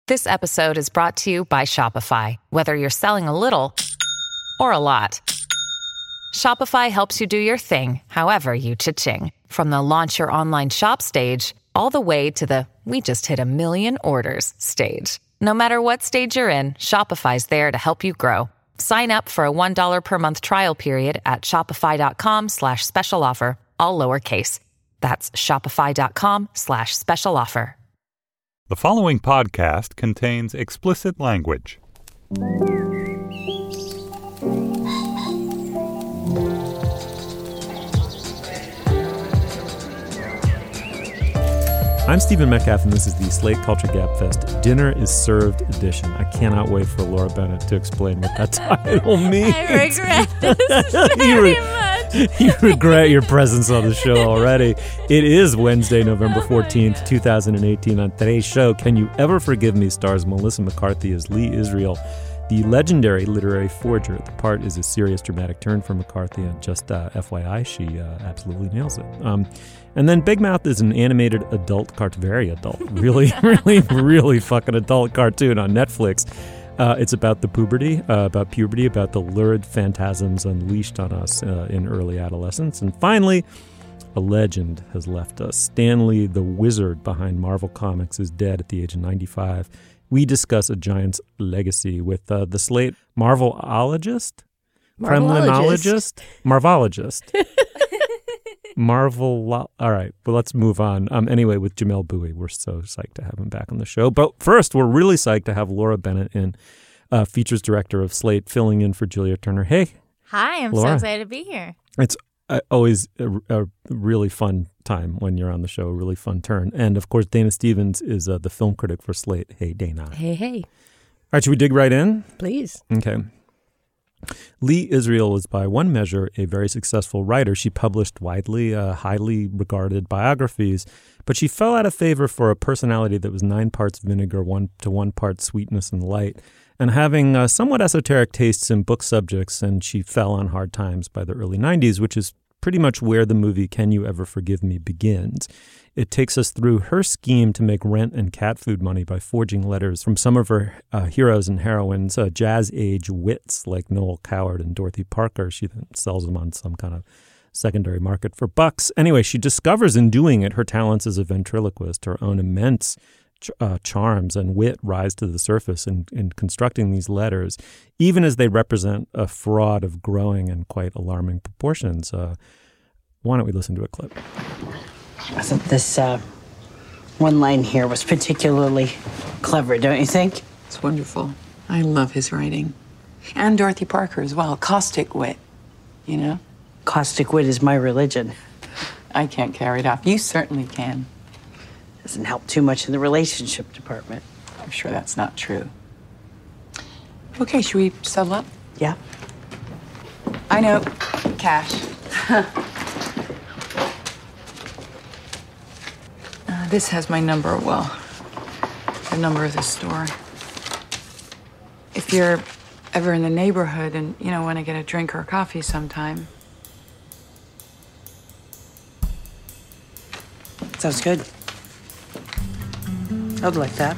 This episode is brought to you by Shopify. Whether you're selling a little or a lot, Shopify helps you do your thing, however you cha-ching. From the launch your online shop stage, all the way to the we just hit 1 million orders stage. No matter what stage you're in, Shopify's there to help you grow. Sign up for a $1 per month trial period at shopify.com/special offer, all lowercase. That's shopify.com/special offer. The following podcast contains explicit language. I'm Stephen Metcalf, and this is the Slate Culture Gabfest Dinner is Served edition. I cannot wait for Laura Bennett to explain what that title means. I regret this very much. You regret your presence on the show already. It is Wednesday, November 14th, 2018. On today's show, Can You Ever Forgive Me stars Melissa McCarthy as Lee Israel, the legendary literary forger. The part is a serious dramatic turn for McCarthy, and just FYI, she absolutely nails it. And then Big Mouth is an animated adult cartoon, very adult, really fucking adult cartoon on Netflix. It's about the puberty, about the lurid phantasms unleashed on us in early adolescence. And finally, a legend has left us. Stan Lee, the wizard behind Marvel Comics, is dead at the age of 95. We discuss a giant's legacy with the Slate Marvelologist? Kremlinologist? Marvologist. All right, but let's move on. Anyway, with Jamel Bouie, we're so psyched to have him back on the show. But first, we're really psyched to have Laura Bennett in, features director of Slate, filling in for Julia Turner. Hey. Hi, I'm Laura. so excited to be here. It's always a really fun time when you're on the show, a really fun turn. And, of course, Dana Stevens is the film critic for Slate. Hey, Dana. Hey. All right, should we dig right in? Please. Okay. Lee Israel was, by one measure, a very successful writer. She published widely, highly regarded biographies, but she fell out of favor for a personality that was 9 parts vinegar, 1 part sweetness and light, and having somewhat esoteric tastes in book subjects, and she fell on hard times by the early 90s, which is pretty much where the movie Can You Ever Forgive Me begins. It takes us through her scheme to make rent and cat food money by forging letters from some of her heroes and heroines, jazz-age wits like Noel Coward and Dorothy Parker. She then sells them on some kind of secondary market for bucks. Anyway, she discovers in doing it her talents as a ventriloquist, her own immense charms and wit rise to the surface in constructing these letters, even as they represent a fraud of growing and quite alarming proportions. Why don't we listen to a clip? I thought this one line here was particularly clever, don't you think? It's wonderful. I love his writing. And Dorothy Parker as well. Caustic wit, you know? Caustic wit is my religion. I can't carry it off. You certainly can. Doesn't help too much in the relationship department. I'm sure that's not true. Okay, should we settle up? Yeah. I know. Cash. This has my number, well, the number of the store. If you're ever in the neighborhood and, want to get a drink or a coffee sometime. Sounds good. I'd like that.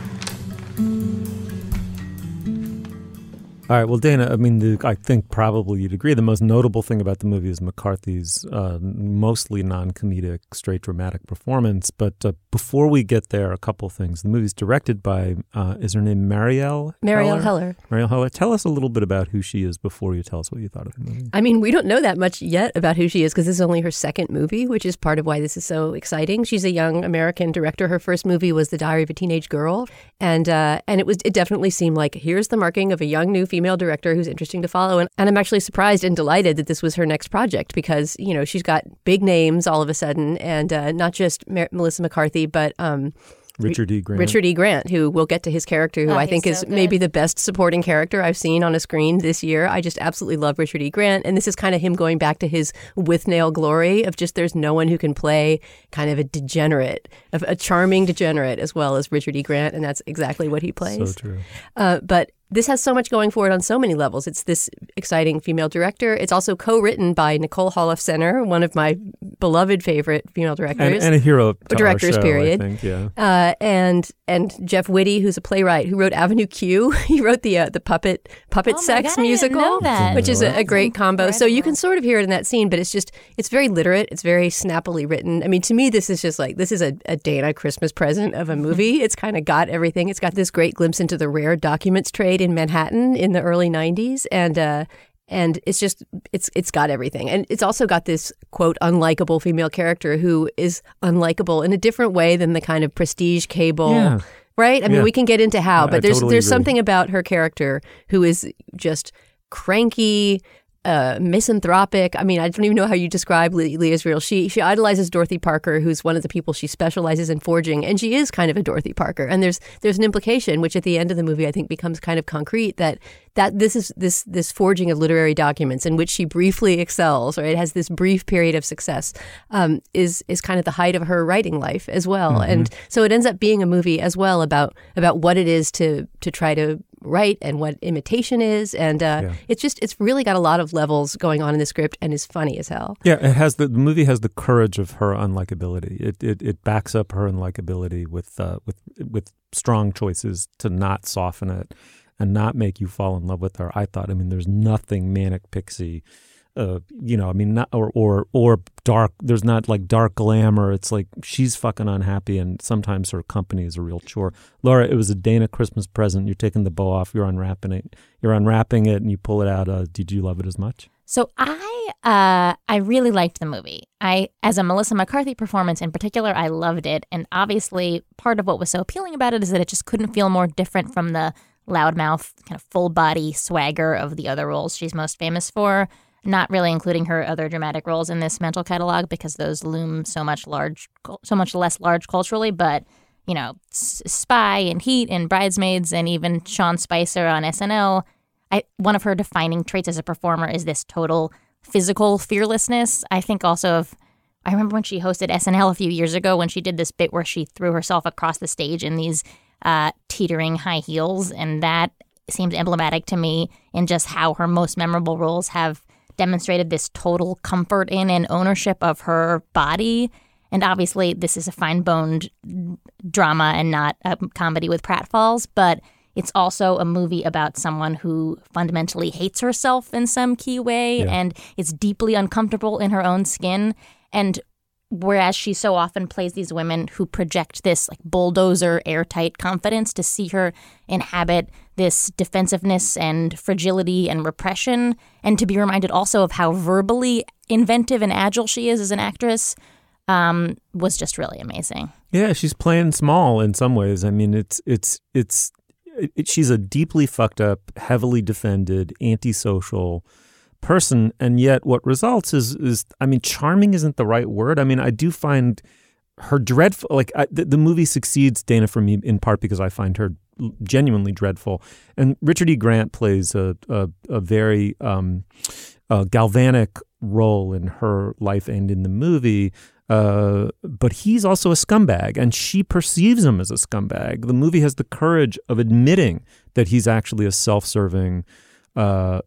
All right. Well, Dana, I mean, I think probably you'd agree the most notable thing about the movie is McCarthy's mostly non-comedic, straight dramatic performance. But before we get there, a couple things. The movie's directed by, is her name Marielle Heller. Marielle Heller. Tell us a little bit about who she is before you tell us what you thought of the movie. I mean, we don't know that much yet about who she is because this is only her second movie, which is part of why this is so exciting. She's a young American director. Her first movie was The Diary of a Teenage Girl. And it definitely seemed like here's the marking of a young new female director who's interesting to follow. And I'm actually surprised and delighted that this was her next project because, she's got big names all of a sudden and not just Melissa McCarthy, but Richard E. Grant. Richard E. Grant, who we'll get to his character, who I think so is good. maybe the best supporting character I've seen on a screen this year. I just absolutely love Richard E. Grant. And this is kind of him going back to his Withnail glory of just there's no one who can play kind of a degenerate, a charming degenerate as well as Richard E. Grant. And that's exactly what he plays. So true. But this has so much going for it on so many levels. It's this exciting female director. It's also co-written by Nicole Holofcener, one of my beloved favorite female directors. And a hero to directors, our show, period. I think, yeah. And Jeff Whitty, who's a playwright who wrote Avenue Q. He wrote the puppet sex God, musical, I didn't know that. which is a great combo. So you incredible. can sort of hear it in that scene, but it's very literate. It's very snappily written. I mean, to me, this is just like, this is a Dana Christmas present of a movie. It's kind of got everything. It's got this great glimpse into the rare documents trade in Manhattan in the early 90s. And it's just, it's got everything. And it's also got this, quote, unlikable female character who is unlikable in a different way than the kind of prestige cable, Yeah. right? I mean, we can get into how, but there's totally agree. something about her character who is just cranky, misanthropic. I mean, I don't even know how you describe Lee Israel. She idolizes Dorothy Parker, who's one of the people she specializes in forging, and she is kind of a Dorothy Parker. And there's an implication, which at the end of the movie I think becomes kind of concrete, that this is this forging of literary documents in which she briefly excels, or it has this brief period of success, is kind of the height of her writing life as well. Mm-hmm. And so it ends up being a movie as well about what it is to try to write and what imitation is, and it's really got a lot of levels going on in the script and is funny as hell. Yeah, it has the movie has the courage of her unlikability. It backs up her unlikability with strong choices to not soften it and not make you fall in love with her. I thought, I mean, there's nothing manic pixie, not or dark. There's not like dark glamour. It's like she's fucking unhappy, and sometimes her company is a real chore. Laura, it was a Dana Christmas present. You're taking the bow off. You're unwrapping it, and you pull it out. Did you love it as much? So I really liked the movie. As a Melissa McCarthy performance in particular, I loved it. And obviously, part of what was so appealing about it is that it just couldn't feel more different from the loudmouth, kind of full body swagger of the other roles she's most famous for. Not really including her other dramatic roles in this mental catalog because those loom so much less large culturally. But Spy and Heat and Bridesmaids and even Sean Spicer on SNL. One of her defining traits as a performer is this total physical fearlessness. I think also I remember when she hosted SNL a few years ago when she did this bit where she threw herself across the stage in these teetering high heels, and that seems emblematic to me in just how her most memorable roles have demonstrated this total comfort in and ownership of her body. And obviously, this is a fine-boned drama and not a comedy with pratfalls, but it's also a movie about someone who fundamentally hates herself in some key way and is deeply uncomfortable in her own skin. And whereas she so often plays these women who project this like bulldozer, airtight confidence, to see her inhabit this defensiveness and fragility and repression, and to be reminded also of how verbally inventive and agile she is as an actress, was just really amazing. Yeah, she's playing small in some ways. I mean, she's a deeply fucked up, heavily defended, antisocial person, and yet what results is I mean, charming isn't the right word. I mean, I do find her dreadful. Like the movie succeeds, Dana, for me in part because I find her genuinely dreadful. And Richard E. Grant plays a very galvanic role in her life and in the movie. But he's also a scumbag, and she perceives him as a scumbag. The movie has the courage of admitting that he's actually a self-serving, kind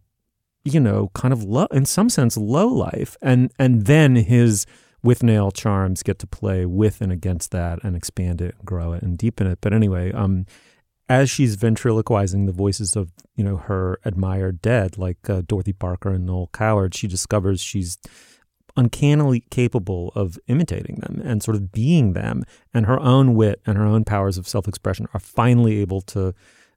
of in some sense, low life. And then his Withnail charms get to play with and against that and expand it and grow it and deepen it. But anyway, as she's ventriloquizing the voices of, her admired dead, like Dorothy Parker and Noel Coward, she discovers she's uncannily capable of imitating them and sort of being them, and her own wit and her own powers of self-expression are finally able to,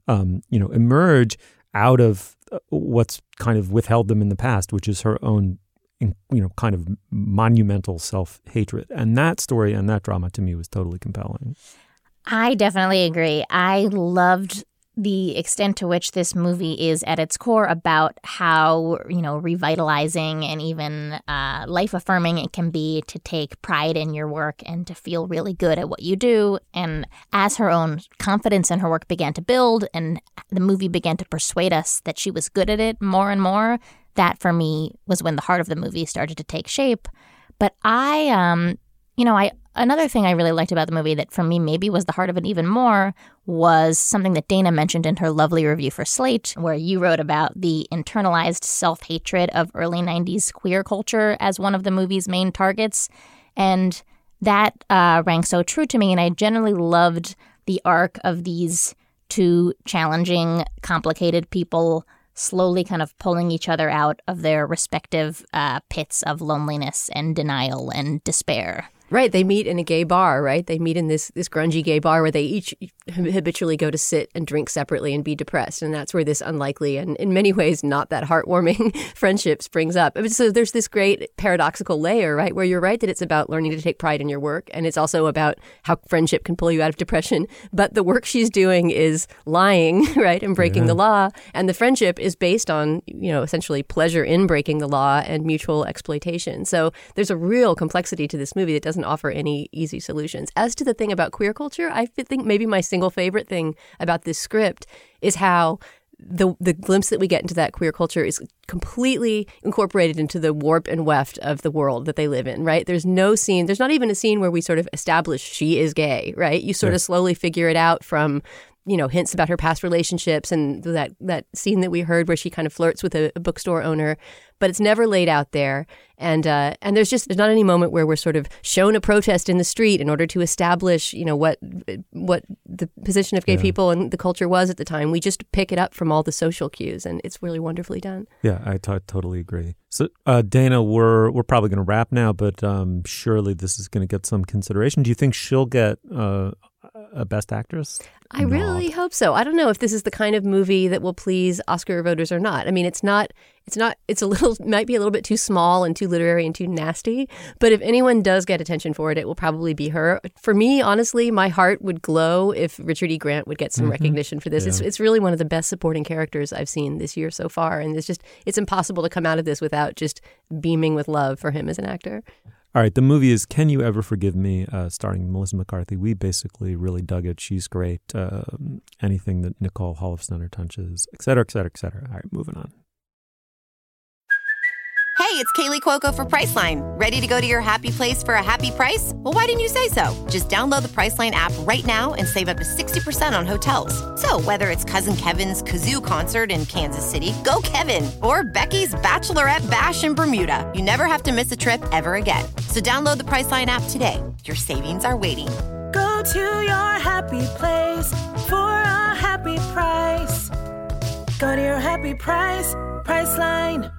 emerge out of what's kind of withheld them in the past, which is her own, kind of monumental self-hatred. And that story and that drama to me was totally compelling. I definitely agree. I loved the extent to which this movie is at its core about how, revitalizing and even life-affirming it can be to take pride in your work and to feel really good at what you do. And as her own confidence in her work began to build and the movie began to persuade us that she was good at it more and more, that for me was when the heart of the movie started to take shape. But I Another thing I really liked about the movie that for me maybe was the heart of it even more was something that Dana mentioned in her lovely review for Slate, where you wrote about the internalized self-hatred of early 90s queer culture as one of the movie's main targets. And that rang so true to me, and I generally loved the arc of these two challenging, complicated people slowly kind of pulling each other out of their respective pits of loneliness and denial and despair. Right. They meet in a gay bar, right? They meet in this grungy gay bar where they each habitually go to sit and drink separately and be depressed. And that's where this unlikely and in many ways not that heartwarming friendship springs up. So there's this great paradoxical layer, right, where you're right that it's about learning to take pride in your work. And it's also about how friendship can pull you out of depression. But the work she's doing is lying, right, and breaking the law. And the friendship is based on, essentially pleasure in breaking the law and mutual exploitation. So there's a real complexity to this movie that doesn't offer any easy solutions. As to the thing about queer culture, I think maybe my single favorite thing about this script is how the glimpse that we get into that queer culture is completely incorporated into the warp and weft of the world that they live in, right? There's no scene, there's not even a scene where we sort of establish she is gay, right? You sort of slowly figure it out from hints about her past relationships and that scene that we heard where she kind of flirts with a bookstore owner, but it's never laid out there. And there's not any moment where we're sort of shown a protest in the street in order to establish, what the position of gay people and the culture was at the time. We just pick it up from all the social cues, and it's really wonderfully done. Yeah, I totally agree. So, Dana, we're probably going to wrap now, but surely this is going to get some consideration. Do you think she'll get a Best Actress? I really hope so. I don't know if this is the kind of movie that will please Oscar voters or not. I mean, it's might be a little bit too small and too literary and too nasty. But if anyone does get attention for it, it will probably be her. For me, honestly, my heart would glow if Richard E. Grant would get some recognition for this. Yeah. It's really one of the best supporting characters I've seen this year so far. And it's impossible to come out of this without just beaming with love for him as an actor. All right, the movie is Can You Ever Forgive Me, starring Melissa McCarthy. We basically really dug it. She's great. Anything that Nicole Holofcener touches, et cetera, et cetera, et cetera. All right, moving on. Hey, it's Kaylee Cuoco for Priceline. Ready to go to your happy place for a happy price? Well, why didn't you say so? Just download the Priceline app right now and save up to 60% on hotels. So whether it's Cousin Kevin's Kazoo Concert in Kansas City, go Kevin, or Becky's Bachelorette Bash in Bermuda, you never have to miss a trip ever again. So download the Priceline app today. Your savings are waiting. Go to your happy place for a happy price. Go to your happy price, Priceline.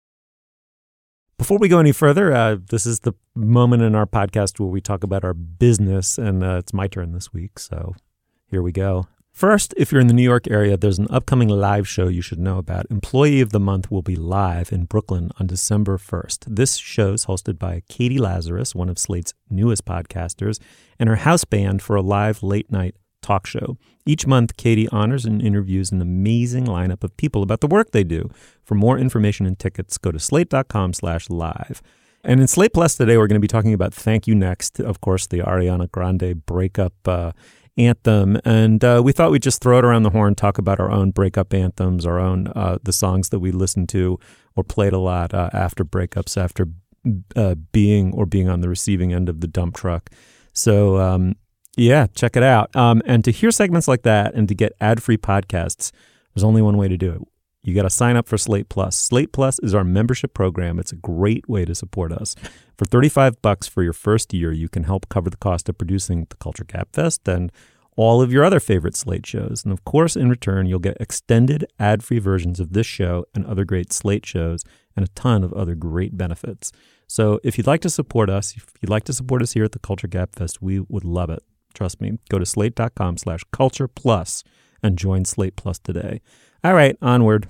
Before we go any further, this is the moment in our podcast where we talk about our business, and it's my turn this week, so here we go. First, if you're in the New York area, there's an upcoming live show you should know about. Employee of the Month will be live in Brooklyn on December 1st. This show's hosted by Katie Lazarus, one of Slate's newest podcasters, and her house band for a live late-night talk show. Each month, Katie honors and interviews an amazing lineup of people about the work they do. For more information and tickets, go to slate.com/live. And in Slate Plus today, we're going to be talking about Thank You Next, of course, the Ariana Grande breakup anthem. And we thought we'd just throw it around the horn, talk about our own breakup anthems, our own the songs that we listened to or played a lot after breakups, after being on the receiving end of the dump truck. So, yeah, check it out. And to hear segments like that and to get ad-free podcasts, there's only one way to do it. You got to sign up for Slate Plus. Slate Plus is our membership program. It's a great way to support us. For $35 for your first year, you can help cover the cost of producing the Culture Gabfest and all of your other favorite Slate shows. And of course, in return, you'll get extended ad-free versions of this show and other great Slate shows and a ton of other great benefits. So if you'd like to support us, here at the Culture Gabfest, we would love it. Trust me. Go to slate.com/culture plus and join Slate Plus today. All right, onward.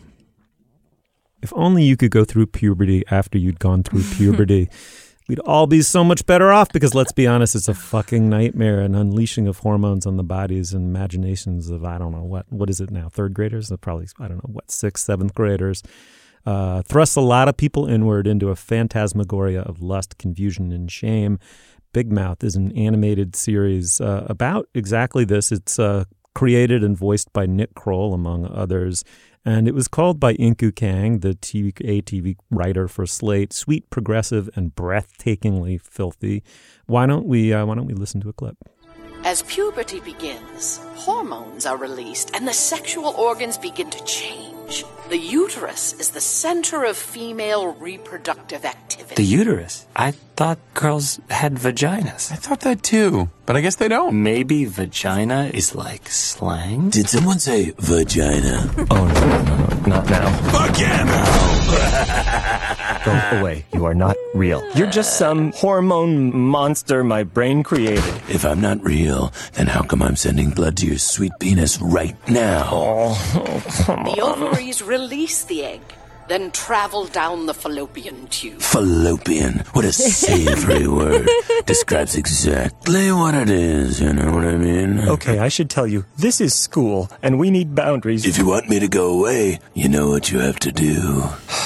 If only you could go through puberty after you'd gone through puberty, we'd all be so much better off because let's be honest, it's a fucking nightmare, an unleashing of hormones on the bodies and imaginations of, I don't know, what is it now, third graders? Probably, I don't know, what, sixth, seventh graders. Thrusts a lot of people inward into a phantasmagoria of lust, confusion, and shame. Big Mouth is an animated series about exactly this. It's created and voiced by Nick Kroll, among others. And it was called by Inku Kang, the TV writer for Slate, sweet, progressive, and breathtakingly filthy. Why don't we listen to a clip? As puberty begins, hormones are released and the sexual organs begin to change. The uterus is the center of female reproductive activity. The uterus? I thought girls had vaginas. I thought that too, but I guess they don't. Maybe vagina is like slang? Did someone say vagina? Oh, no, not now. Vagina! Go away. You are not real. You're just some hormone monster my brain created. If I'm not real, then how come I'm sending blood to your sweet penis right now? Oh, come on. The ovaries release the egg, then travel down the fallopian tube. Fallopian. What a savory word. Describes exactly what it is, you know what I mean? Okay, I should tell you, this is school, and we need boundaries. If you want me to go away, you know what you have to do.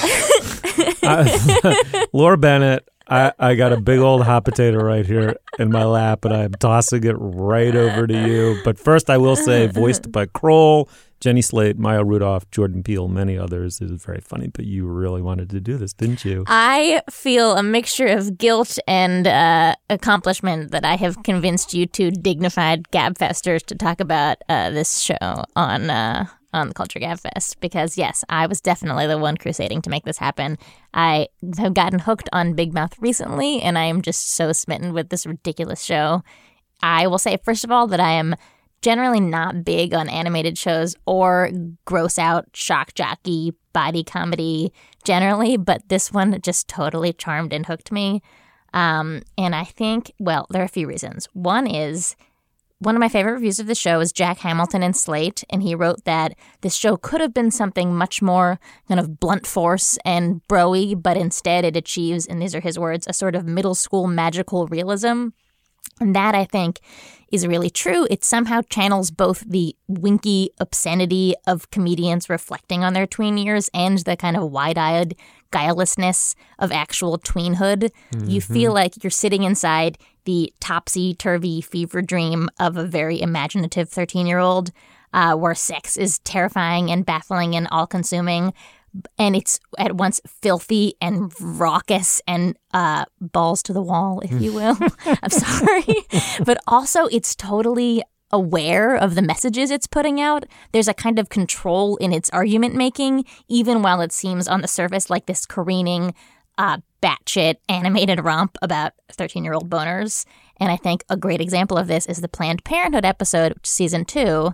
Laura Bennett, I got a big old hot potato right here in my lap, and I'm tossing it right over to you. But first, I will say, voiced by Kroll, Jenny Slate, Maya Rudolph, Jordan Peele, many others. It was very funny, but you really wanted to do this, didn't you? I feel a mixture of guilt and accomplishment that I have convinced you two dignified gabfesters to talk about this show on the Culture Gabfest, because yes, I was definitely the one crusading to make this happen. I have gotten hooked on Big Mouth recently, and I am just so smitten with this ridiculous show. I will say, first of all, that I am generally not big on animated shows or gross out, shock jockey, body comedy generally, but this one just totally charmed and hooked me. And I think, well, there are a few reasons. One is, one of my favorite reviews of the show is Jack Hamilton in Slate, and he wrote that this show could have been something much more kind of blunt force and bro-y, but instead it achieves, and these are his words, a sort of middle school magical realism. And that, I think, is really true. It somehow channels both the winky obscenity of comedians reflecting on their tween years and the kind of wide-eyed guilelessness of actual tweenhood. Mm-hmm. You feel like you're sitting inside the topsy-turvy fever dream of a very imaginative 13-year-old where sex is terrifying and baffling and all-consuming. And it's at once filthy and raucous and balls to the wall, if you will. I'm sorry. But also it's totally aware of the messages it's putting out. There's a kind of control in its argument making, even while it seems on the surface like this careening, batshit animated romp about 13-year-old boners. And I think a great example of this is the Planned Parenthood episode, season 2.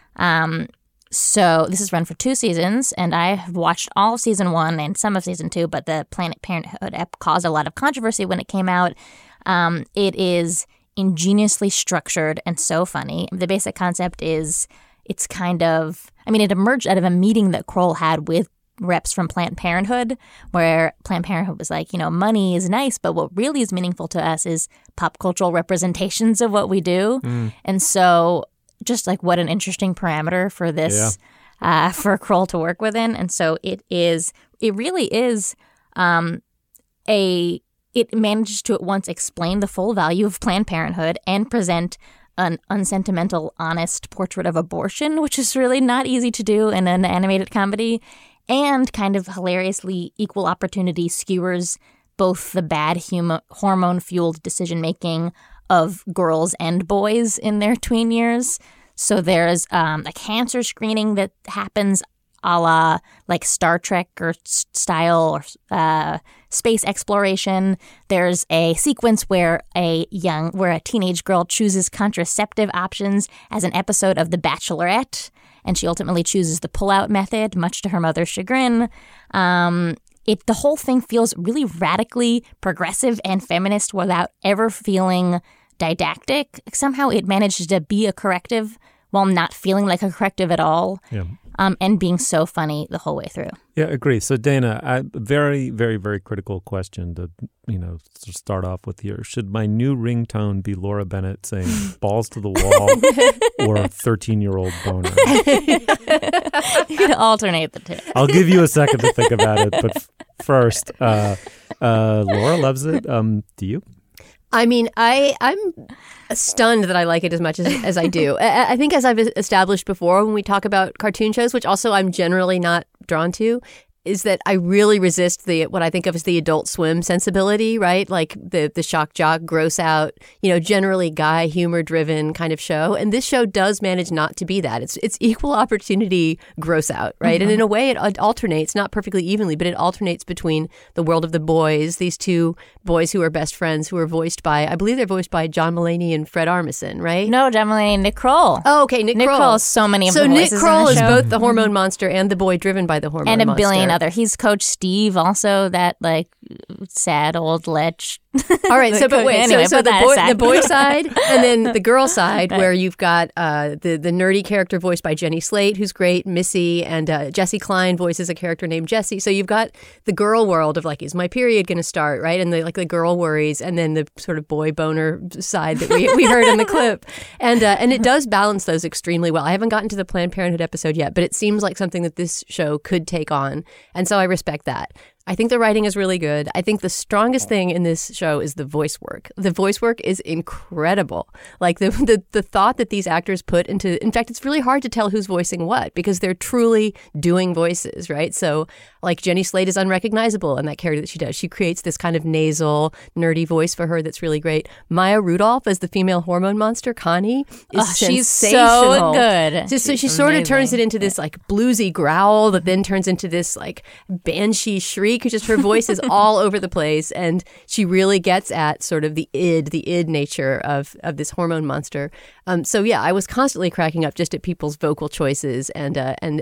So this is run for 2 seasons, and I have watched all of season 1 and some of season 2, but the Planned Parenthood ep caused a lot of controversy when it came out. It is ingeniously structured and so funny. The basic concept is it's kind of, I mean, it emerged out of a meeting that Kroll had with reps from Planned Parenthood, where Planned Parenthood was like, you know, money is nice, but what really is meaningful to us is pop cultural representations of what we do. And so just like what an interesting parameter for this, for Kroll to work within. And so it really is it manages to at once explain the full value of Planned Parenthood and present an unsentimental, honest portrait of abortion, which is really not easy to do in an animated comedy, and kind of hilariously equal opportunity skewers both the bad hormone-fueled decision-making of girls and boys in their tween years. So there's a cancer screening that happens a la like Star Trek or style or space exploration. There's a sequence where a teenage girl chooses contraceptive options as an episode of The Bachelorette, and she ultimately chooses the pull-out method, much to her mother's chagrin. The whole thing feels really radically progressive and feminist without ever feeling didactic. Somehow it manages to be a corrective while not feeling like a corrective at all, and being so funny the whole way through. Yeah, agree. So Dana, very, very, very critical question to start off with here. Should my new ringtone be Laura Bennett saying "balls to the wall" or 13-year-old boner? You could alternate the two. I'll give you a second to think about it, but first, Laura loves it. Do you? I mean, I'm stunned that I like it as much as I do. I think, as I've established before when we talk about cartoon shows, which also I'm generally not drawn to, is that I really resist what I think of as the Adult Swim sensibility, right? Like the shock jock, gross out, generally guy humor driven kind of show. And this show does manage not to be that. It's equal opportunity gross out, right? And in a way it alternates, not perfectly evenly, but it alternates between the world of the boys, these two boys who are best friends, who are voiced by, I believe they're voiced by John Mulaney and Fred Armisen, right? No, John Mulaney and Nick Kroll. Oh, okay, Nick Kroll. Nick Kroll is so many of the voices. So Nick Kroll in the is show. both the hormone monster and the boy driven by the hormone monster. And a billion other. He's Coach Steve, also that sad old lech. All right, so the boy side and then the girl side, Right. where you've got the nerdy character voiced by Jenny Slate, who's great, Missy, and Jesse Klein voices a character named Jessie. So you've got the girl world of like, is my period going to start, right? And the girl worries, and then the sort of boy boner side that we heard in the clip, and it does balance those extremely well. I haven't gotten to the Planned Parenthood episode yet, but it seems like something that this show could take on, and so I respect that. I think the writing is really good. I think the strongest thing in this show is the voice work. The voice work is incredible. Like the thought that these actors put into, in fact, it's really hard to tell who's voicing what because they're truly doing voices, right? So like Jenny Slate is unrecognizable in that character that she does. She creates this kind of nasal, nerdy voice for her that's really great. Maya Rudolph as the female hormone monster, Connie, is she's sensational. so good. So she sort of turns it into this like bluesy growl that then turns into this like banshee shriek. Just her voice is all over the place, and she really gets at sort of the id nature of this hormone monster. So yeah, I was constantly cracking up just at people's vocal choices and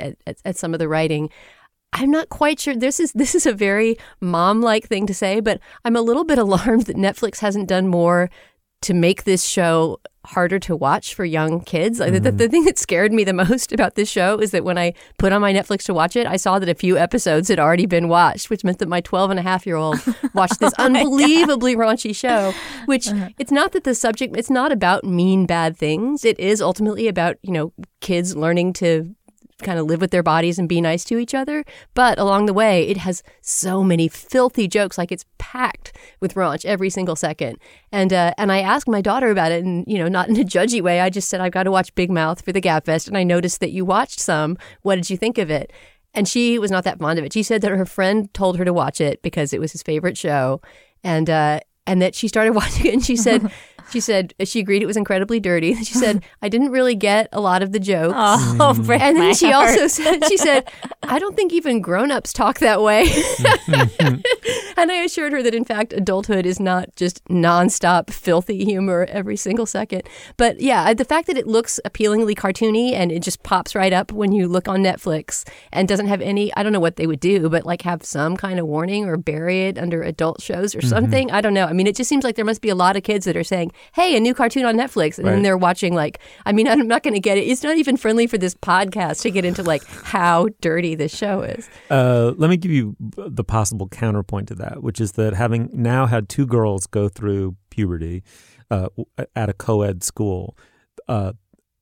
at some of the writing. I'm not quite sure. This is a very mom-like thing to say, but I'm a little bit alarmed that Netflix hasn't done more to make this show harder to watch for young kids. The thing that scared me the most about this show is that when I put on my Netflix to watch it, I saw that a few episodes had already been watched, which meant that my 12-and-a-half-year-old watched this unbelievably raunchy show, which it's not that the subject, it's not about mean, bad things. It is ultimately about, kids learning to kind of live with their bodies and be nice to each other. But along the way, it has so many filthy jokes, like it's packed with raunch every single second. And I asked my daughter about it, and, not in a judgy way. I just said, I've got to watch Big Mouth for the Gab Fest, and I noticed that you watched some. What did you think of it? And she was not that fond of it. She said that her friend told her to watch it because it was his favorite show. And that she started watching it, and she said she agreed it was incredibly dirty. She said, I didn't really get a lot of the jokes. Oh, and then she also said, I don't think even grown-ups talk that way. And I assured her that, in fact, adulthood is not just nonstop filthy humor every single second. But yeah, the fact that it looks appealingly cartoony and it just pops right up when you look on Netflix and doesn't have any, I don't know what they would do, but like have some kind of warning or bury it under adult shows or something. I don't know. I mean, it just seems like there must be a lot of kids that are saying, hey, a new cartoon on Netflix. And then they're watching I'm not going to get it. It's not even friendly for this podcast to get into how dirty this show is. Let me give you the possible counterpoint to that, which is that having now had two girls go through puberty at a co-ed school, and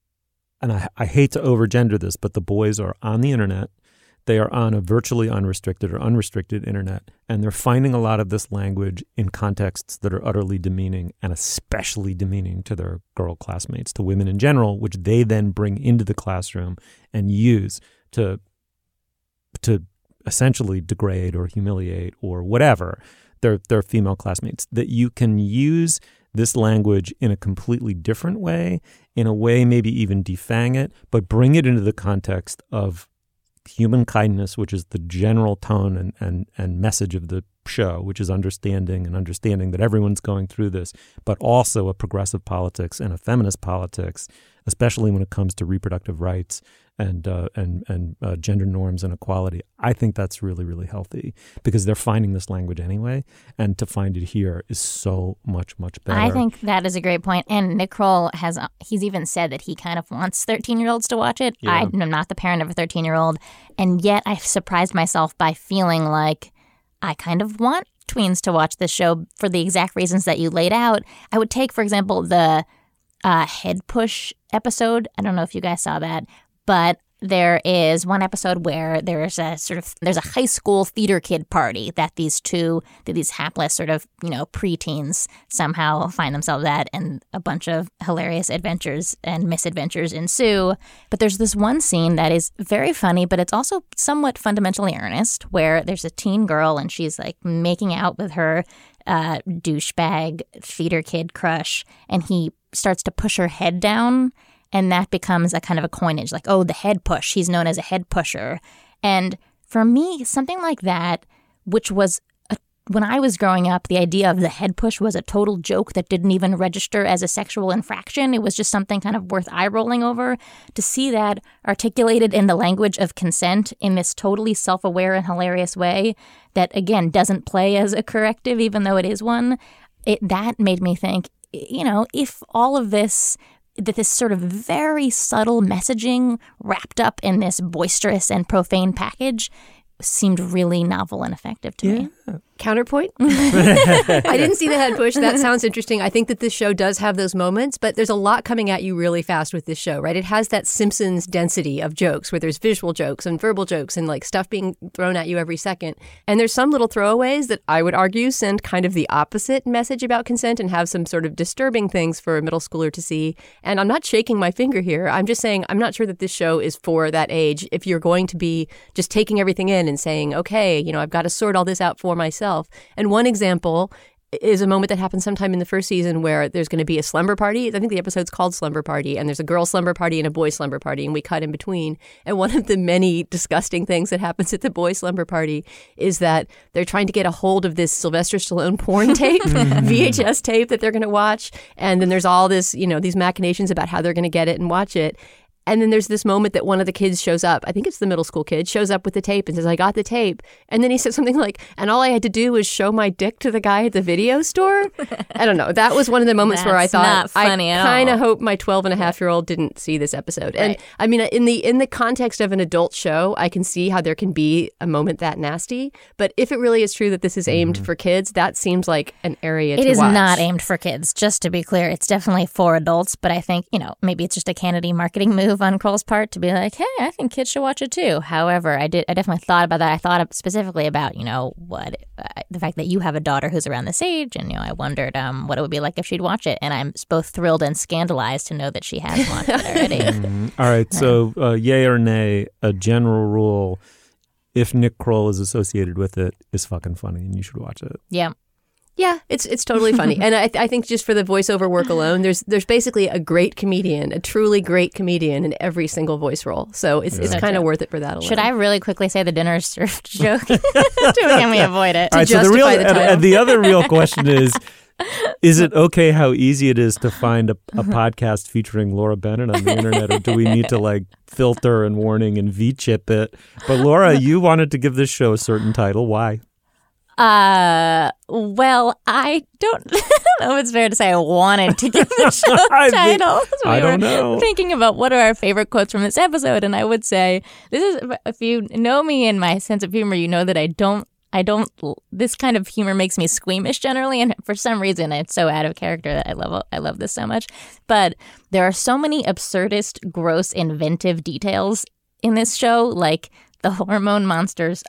I hate to overgender this, but the boys are on the internet. They are on a virtually unrestricted or unrestricted internet, and they're finding a lot of this language in contexts that are utterly demeaning, and especially demeaning to their girl classmates, to women in general, which they then bring into the classroom and use to essentially degrade or humiliate or whatever their female classmates. That you can use this language in a completely different way, in a way maybe even defang it, but bring it into the context of human kindness, which is the general tone and message of the show, which is understanding that everyone's going through this, but also a progressive politics and a feminist politics, especially when it comes to reproductive rights and gender norms and equality. I think that's really, really healthy because they're finding this language anyway, and to find it here is so much, much better. I think that is a great point. And Nick Kroll he's even said that he kind of wants 13-year-olds to watch it. Yeah. I'm not the parent of a 13-year-old, and yet I've surprised myself by feeling like I kind of want tweens to watch this show for the exact reasons that you laid out. I would take, for example, the head push episode. I don't know if you guys saw that, but there is one episode where there's a high school theater kid party that these hapless sort of, preteens somehow find themselves at, and a bunch of hilarious adventures and misadventures ensue. But there's this one scene that is very funny, but it's also somewhat fundamentally earnest, where there's a teen girl and she's like making out with her douchebag theater kid crush, and he starts to push her head down. And that becomes a kind of a coinage, like, oh, the head push. He's known as a head pusher. And for me, something like that, which was, when I was growing up, the idea of the head push was a total joke that didn't even register as a sexual infraction. It was just something kind of worth eye-rolling over. To see that articulated in the language of consent in this totally self-aware and hilarious way that, again, doesn't play as a corrective, even though it is one, that made me think, if all of this... that this sort of very subtle messaging wrapped up in this boisterous and profane package seemed really novel and effective to me. Counterpoint? I didn't see the head push. That sounds interesting. I think that this show does have those moments, but there's a lot coming at you really fast with this show, right? It has that Simpsons density of jokes where there's visual jokes and verbal jokes and like stuff being thrown at you every second. And there's some little throwaways that I would argue send kind of the opposite message about consent and have some sort of disturbing things for a middle schooler to see. And I'm not shaking my finger here. I'm just saying I'm not sure that this show is for that age. If you're going to be just taking everything in and saying, okay, I've got to sort all this out for myself. And one example is a moment that happens sometime in the first season where there's going to be a slumber party. I think the episode's called Slumber Party, and there's a girl slumber party and a boy slumber party, and we cut in between. And one of the many disgusting things that happens at the boy slumber party is that they're trying to get a hold of this Sylvester Stallone porn tape, VHS tape that they're going to watch. And then there's all this, these machinations about how they're going to get it and watch it. And then there's this moment that one of the kids shows up. I think it's the middle school kid, shows up with the tape and says, I got the tape. And then he said something like, and all I had to do was show my dick to the guy at the video store. I don't know. That was one of the moments where I thought, I kind of hope my 12-and-a-half-year-old didn't see this episode. Right. And I mean, in the context of an adult show, I can see how there can be a moment that nasty. But if it really is true that this is aimed for kids, that seems like an area to watch. It is not aimed for kids, just to be clear. It's definitely for adults. But I think, maybe it's just a Kennedy marketing move on Kroll's part to be like, hey, I think kids should watch it too. However, I definitely thought about that. I thought specifically about, the fact that you have a daughter who's around this age, and, I wondered what it would be like if she'd watch it. And I'm both thrilled and scandalized to know that she has watched it already. All right. So yay or nay, a general rule, if Nick Kroll is associated with it, is fucking funny and you should watch it. Yeah. Yeah, it's totally funny. And I think just for the voiceover work alone, there's basically a great comedian, a truly great comedian in every single voice role. So it's kind of worth it for that alone. Should I really quickly say the dinner served joke? Can we avoid it? All right, so the other real question is it okay how easy it is to find a podcast featuring Laura Bennett on the internet, or do we need to filter and warning and V-chip it? But Laura, you wanted to give this show a certain title. Why? Well, I don't know if it's fair to say I wanted to give the show a title. I don't know. Thinking about what are our favorite quotes from this episode, and I would say if you know me and my sense of humor, you know that I don't, this kind of humor makes me squeamish generally, and for some reason it's so out of character that I love this so much. But there are so many absurdist, gross, inventive details in this show, like the hormone monsters,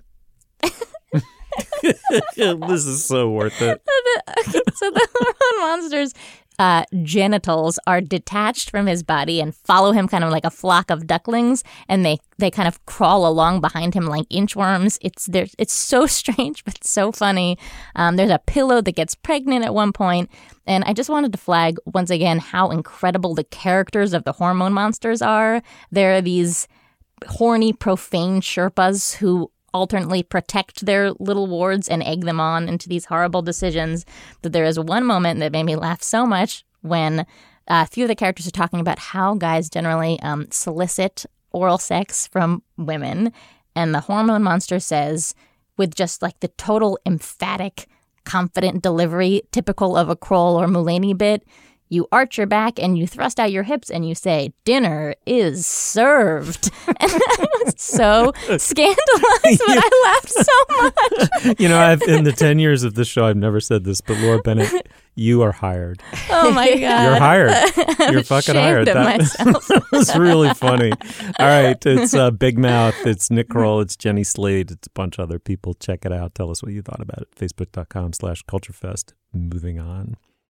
this is so worth it. So the hormone monster's genitals are detached from his body and follow him kind of like a flock of ducklings, and they kind of crawl along behind him like inchworms. It's so strange, but so funny. There's a pillow that gets pregnant at one point, and I just wanted to flag once again how incredible the characters of the hormone monsters are. There are these horny, profane Sherpas who alternately protect their little wards and egg them on into these horrible decisions. But there is one moment that made me laugh so much when a few of the characters are talking about how guys generally solicit oral sex from women. And the hormone monster says, with just the total emphatic, confident delivery typical of a Kroll or Mulaney bit, you arch your back and you thrust out your hips and you say, dinner is served. And I was so scandalized, but I laughed so much. You know, in the 10 years of this show, I've never said this, but Laura Bennett, you are hired. Oh my God. You're hired. You're fucking hired. That was really funny. All right. It's Big Mouth. It's Nick Kroll. It's Jenny Slade. It's a bunch of other people. Check it out. Tell us what you thought about it. Facebook.com/CultureFest. Moving on.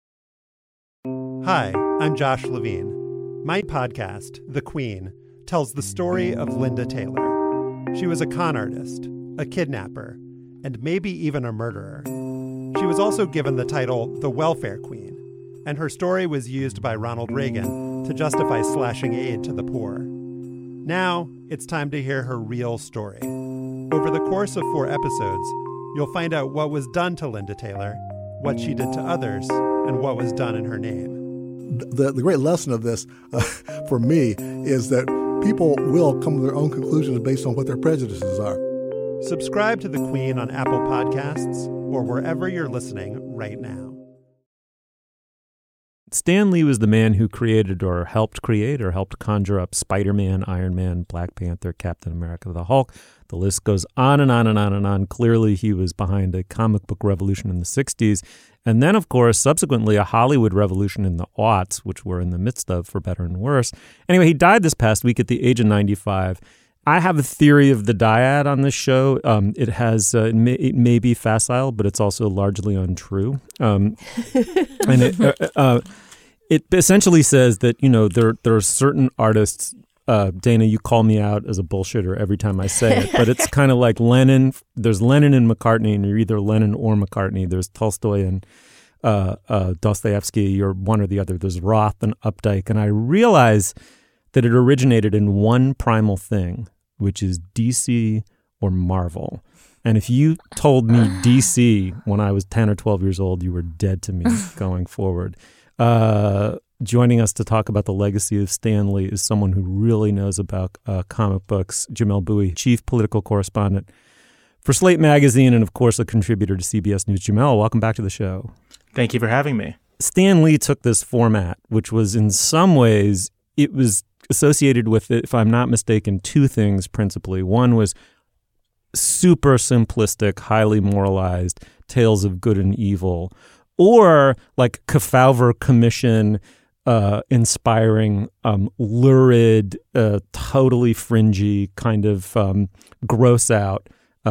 Hi, I'm Josh Levine. My podcast, The Queen, tells the story of Linda Taylor. She was a con artist, a kidnapper, and maybe even a murderer. She was also given the title the Welfare Queen, and her story was used by Ronald Reagan to justify slashing aid to the poor. Now, it's time to hear her real story. Over the course of 4 episodes, you'll find out what was done to Linda Taylor, what she did to others, and what was done in her name. The great lesson of this, for me, is that people will come to their own conclusions based on what their prejudices are. Subscribe to The Queen on Apple Podcasts or wherever you're listening right now. Stan Lee was the man who created or helped conjure up Spider-Man, Iron Man, Black Panther, Captain America, the Hulk. The list goes on and on and on and on. Clearly, he was behind a comic book revolution in the 60s. And then, of course, subsequently, a Hollywood revolution in the aughts, which we're in the midst of, for better and worse. Anyway, he died this past week at the age of 95. I have a theory of the dyad on this show. It has it may be facile, but it's also largely untrue. And it essentially says that, you know, there are certain artists. Dana, you call me out as a bullshitter every time I say it, but it's kind of like Lennon. There's Lennon and McCartney, and you're either Lennon or McCartney. There's Tolstoy and Dostoevsky. You're one or the other. There's Roth and Updike, and I realize that it originated in one primal thing, which is DC or Marvel. And if you told me DC when I was 10 or 12 years old, you were dead to me going forward. Joining us to talk about the legacy of Stan Lee is someone who really knows about comic books, Jamelle Bouie, chief political correspondent for Slate Magazine and, of course, a contributor to CBS News. Jamelle, welcome back to the show. Thank you for having me. Stan Lee took this format, which was in some ways, it was associated with, if I'm not mistaken, 2 things principally. One was super simplistic, highly moralized tales of good and evil, or like Kefauver Commission inspiring, lurid, totally fringy kind of gross out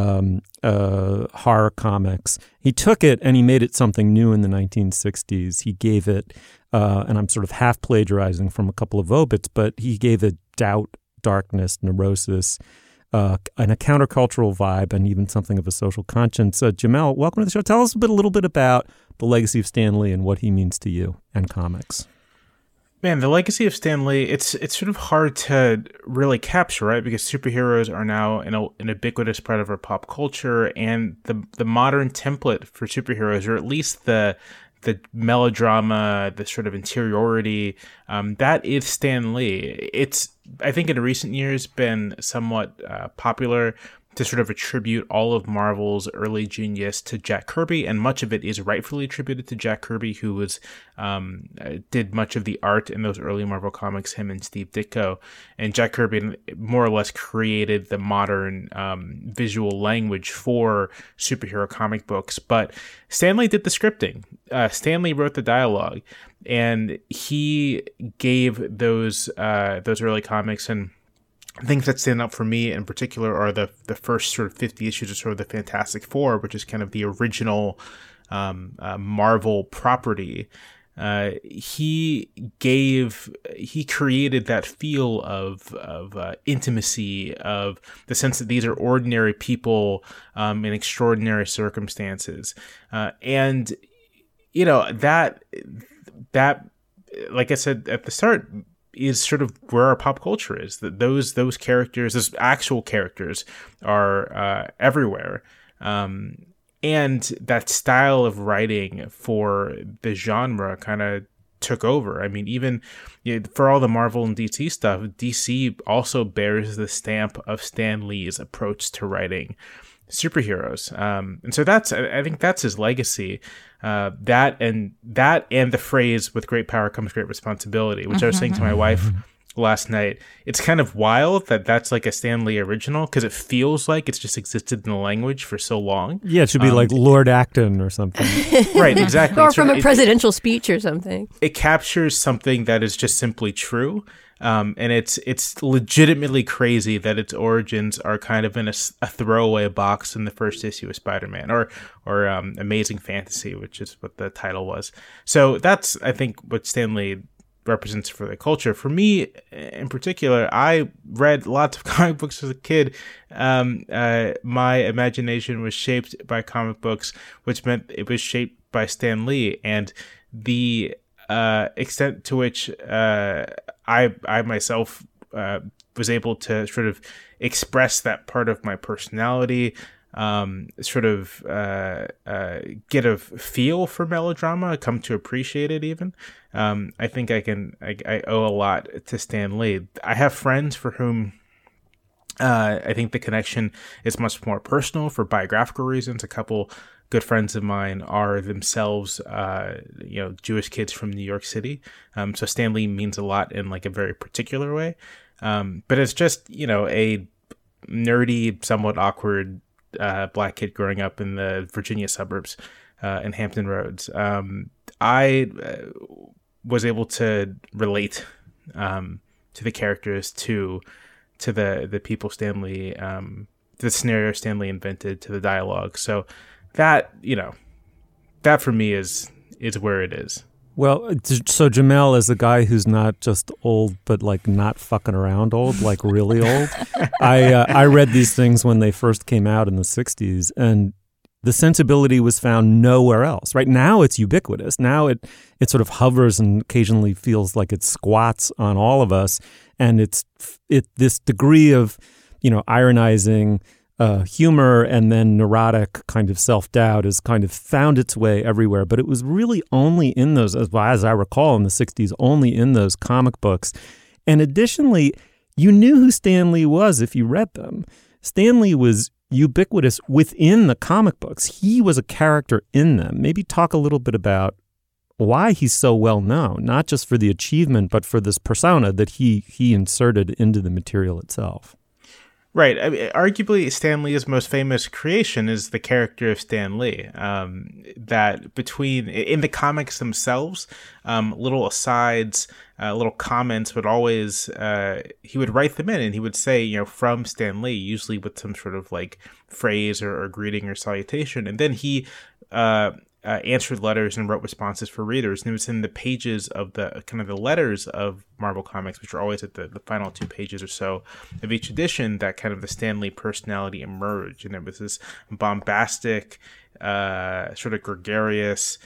horror comics. He took it and he made it something new in the 1960s. He gave it, and I'm sort of half plagiarizing from a couple of obits, but he gave it doubt, darkness, neurosis, and a countercultural vibe, and even something of a social conscience. Jamelle, welcome to the show. Tell us a little bit about the legacy of Stan Lee and what he means to you and comics. Man, the legacy of Stan Lee, it's sort of hard to really capture, right? Because superheroes are now an ubiquitous part of our pop culture, and the modern template for superheroes, or at least the melodrama, the sort of interiority, that is Stan Lee. It's, I think, in recent years been somewhat popular to sort of attribute all of Marvel's early genius to Jack Kirby, and much of it is rightfully attributed to Jack Kirby, who was did much of the art in those early Marvel comics, him and Steve Ditko. And Jack Kirby more or less created the modern visual language for superhero comic books. But Stan Lee did the scripting. Stan Lee wrote the dialogue, and he gave those early comics, and things that stand out for me in particular are the first sort of 50 issues of sort of the Fantastic Four, which is kind of the original Marvel property. He created that feel of intimacy, of the sense that these are ordinary people in extraordinary circumstances, and you know that like I said at the start, is sort of where our pop culture is. That those characters, those actual characters, are everywhere, and that style of writing for the genre kind of took over. I mean, even for all the Marvel and DC stuff, DC also bears the stamp of Stan Lee's approach to writing superheroes, and so I think that's his legacy. That and the phrase "with great power comes great responsibility," which I was saying to my wife last night. It's kind of wild that that's like a Stan Lee original because it feels like it's just existed in the language for so long. Yeah, it should be like Lord Acton or something. Right, exactly. Or from a presidential speech or something. It captures something that is just simply true. And it's legitimately crazy that its origins are kind of in a throwaway box in the first issue of Spider-Man or Amazing Fantasy, which is what the title was. So that's, I think, what Stan Lee represents for the culture. For me, in particular, I read lots of comic books as a kid. My imagination was shaped by comic books, which meant it was shaped by Stan Lee, and the extent to which I myself was able to sort of express that part of my personality, sort of get a feel for melodrama, come to appreciate it even. I think I owe a lot to Stan Lee. I have friends for whom I think the connection is much more personal for biographical reasons. A couple good friends of mine are themselves, Jewish kids from New York City. So Stan Lee means a lot in like a very particular way. But it's just, a nerdy, somewhat awkward black kid growing up in the Virginia suburbs in Hampton Roads. I was able to relate to the characters, to the people Stan Lee, the scenario Stan Lee invented, to the dialogue. So that for me is where it is. Well, so Jamel is a guy who's not just old, but like not fucking around old, like really old. I read these things when they first came out in the 60s, and the sensibility was found nowhere else. Right now it's ubiquitous. Now it sort of hovers and occasionally feels like it squats on all of us. And it's this degree of, ironizing humor and then neurotic kind of self-doubt has kind of found its way everywhere. But it was really only in those, as I recall, in the 60s, only in those comic books. And additionally, you knew who Stan Lee was if you read them. Stan Lee was ubiquitous within the comic books. He was a character in them. Maybe talk a little bit about why he's so well known, not just for the achievement, but for this persona that he inserted into the material itself. Right. I mean, arguably, Stan Lee's most famous creation is the character of Stan Lee. That in the comics themselves, little asides, little comments would always, he would write them in, and he would say, from Stan Lee, usually with some sort of like phrase or greeting or salutation. And then he answered letters and wrote responses for readers. And it was in the pages of the kind of the letters of Marvel Comics, which are always at the final 2 pages or so of each edition, that kind of the Stan Lee personality emerged. And it was this bombastic, sort of gregarious,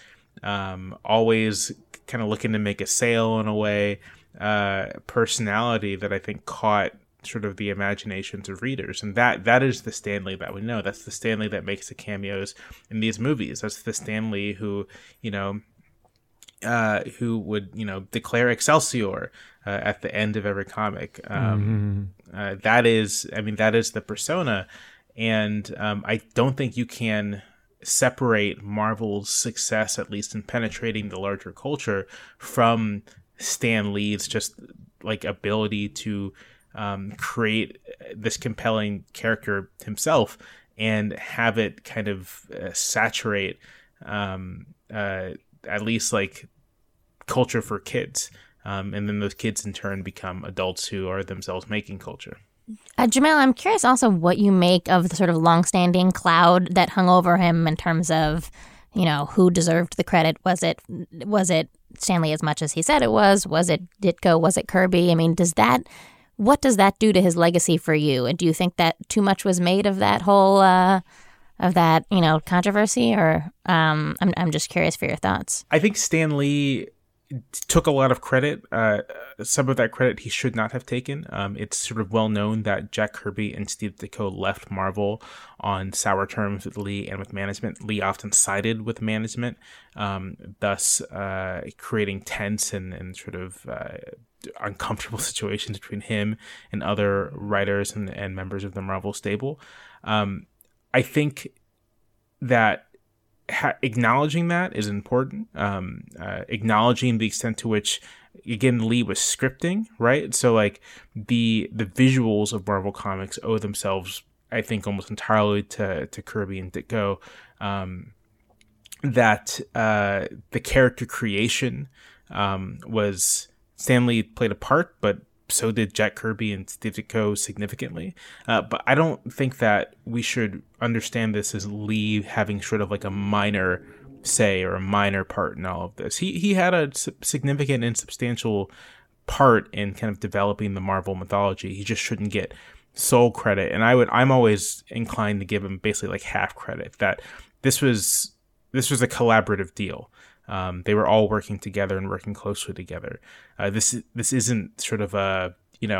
always kind of looking to make a sale in a way, personality that I think caught sort of the imaginations of readers. And that is the Stan Lee that we know. That's the Stan Lee that makes the cameos in these movies. That's the Stan Lee who would, declare Excelsior at the end of every comic. That is the persona. And I don't think you can separate Marvel's success, at least in penetrating the larger culture, from Stan Lee's just like ability to create this compelling character himself and have it kind of saturate at least like culture for kids. And then those kids in turn become adults who are themselves making culture. Jamel, I'm curious also what you make of the sort of longstanding cloud that hung over him in terms of, who deserved the credit. Was it Stan Lee as much as he said it was? Was it Ditko? Was it Kirby? I mean, what does that do to his legacy for you? And do you think that too much was made of that whole controversy? Or I'm just curious for your thoughts. I think Stan Lee took a lot of credit. Some of that credit he should not have taken. It's sort of well known that Jack Kirby and Steve Ditko left Marvel on sour terms with Lee and with management. Lee often sided with management, thus creating tense and sort of uncomfortable situations between him and other writers and members of the Marvel stable. I think that acknowledging that is important. Acknowledging the extent to which again, Lee was scripting, right? So like the visuals of Marvel Comics owe themselves, I think, almost entirely to Kirby and Ditko. That the character creation was, Stan Lee played a part, but so did Jack Kirby and Steve Ditko significantly. But I don't think that we should understand this as Lee having sort of like a minor say or a minor part in all of this. He had a significant and substantial part in kind of developing the Marvel mythology. He just shouldn't get sole credit. And I'm always inclined to give him basically like half credit, that this was a collaborative deal. They were all working together and working closely together. This isn't sort of a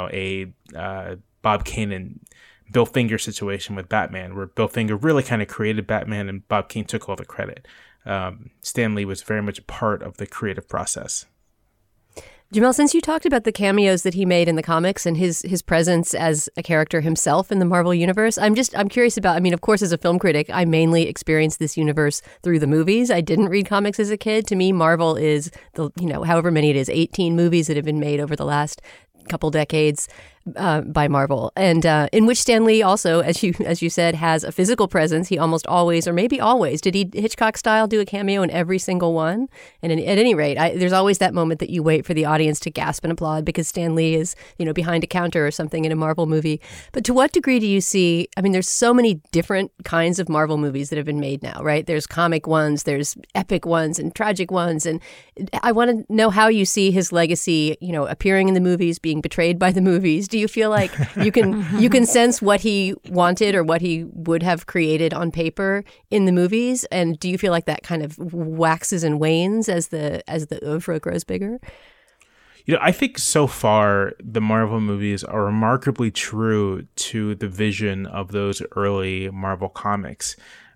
Bob Kane and Bill Finger situation with Batman, where Bill Finger really kind of created Batman and Bob Kane took all the credit. Stan Lee was very much a part of the creative process. Jamel, since you talked about the cameos that he made in the comics and his presence as a character himself in the Marvel universe, I'm curious about, I mean, of course, as a film critic, I mainly experienced this universe through the movies. I didn't read comics as a kid. To me, Marvel is however many it is, 18 movies that have been made over the last couple decades by Marvel, and in which Stan Lee also, as you said, has a physical presence. He almost always, or maybe always, did he Hitchcock style do a cameo in every single one? And at any rate, there's always that moment that you wait for the audience to gasp and applaud because Stan Lee is, behind a counter or something in a Marvel movie. But to what degree do you see? I mean, there's so many different kinds of Marvel movies that have been made now, right? There's comic ones, there's epic ones, and tragic ones, and I want to know how you see his legacy, appearing in the movies, being betrayed by the movies. Do you feel like you can sense what he wanted or what he would have created on paper in the movies? And do you feel like that kind of waxes and wanes as the oeuvre grows bigger? I think so far the Marvel movies are remarkably true to the vision of those early Marvel comics.